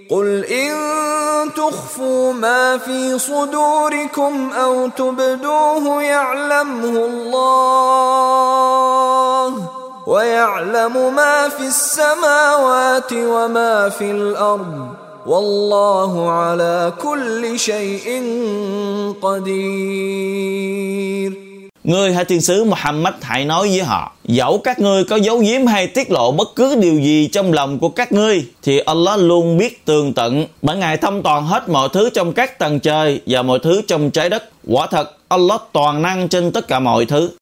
قل إن تخفوا ما في صدوركم أو تبدوه يعلمه الله ويعلم ما في السماوات وما في الأرض والله على كل شيء قدير. Ngươi hãy thiên sứ Muhammad hãy nói với họ, dẫu các ngươi có giấu giếm hay tiết lộ bất cứ điều gì trong lòng của các ngươi, thì Allah luôn biết tường tận, bởi Ngài thâm toàn hết mọi thứ trong các tầng trời và mọi thứ trong trái đất. Quả thật, Allah toàn năng trên tất cả mọi thứ.